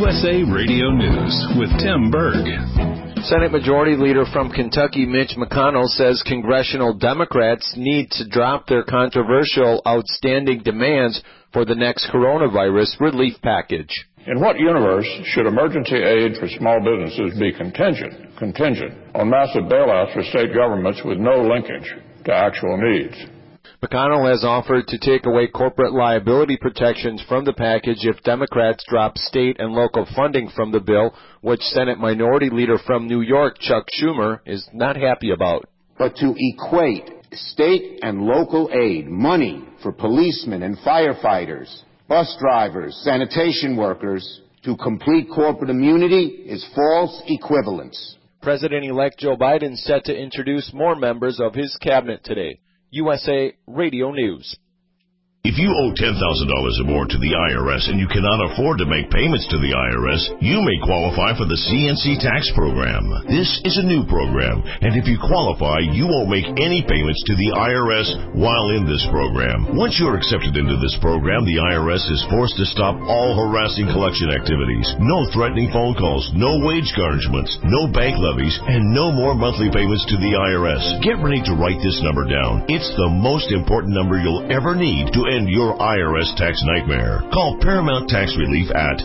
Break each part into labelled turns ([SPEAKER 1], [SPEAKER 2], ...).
[SPEAKER 1] USA Radio News with Tim Berg.
[SPEAKER 2] Senate Majority Leader from Kentucky, Mitch McConnell, says congressional Democrats need to drop their controversial outstanding demands for the next coronavirus relief package.
[SPEAKER 3] In what universe should emergency aid for small businesses be contingent on massive bailouts for state governments with no linkage to actual needs?
[SPEAKER 2] McConnell has offered to take away corporate liability protections from the package if Democrats drop state and local funding from the bill, which Senate Minority Leader from New York, Chuck Schumer, is not happy about.
[SPEAKER 4] But to equate state and local aid, money for policemen and firefighters, bus drivers, sanitation workers, to complete corporate immunity is false equivalence.
[SPEAKER 2] President-elect Joe Biden set to introduce more members of his cabinet today. USA Radio News.
[SPEAKER 5] If you owe $10,000 or more to the IRS and you cannot afford to make payments to the IRS, you may qualify for the CNC tax program. This is a new program, and if you qualify, you won't make any payments to the IRS while in this program. Once you're accepted into this program, the IRS is forced to stop all harassing collection activities. No threatening phone calls, no wage garnishments, no bank levies, and no more monthly payments to the IRS. Get ready to write this number down. It's the most important number you'll ever need to end your IRS tax nightmare. Call Paramount Tax Relief at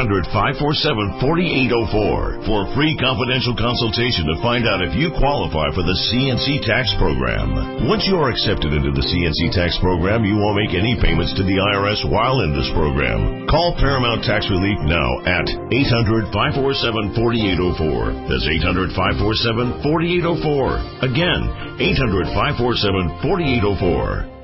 [SPEAKER 5] 800-547-4804 for a free confidential consultation to find out if you qualify for the CNC tax program. Once you are accepted into the CNC tax program, you won't make any payments to the IRS while in this program. Call Paramount Tax Relief now at 800-547-4804. That's 800-547-4804. Again, 800-547-4804.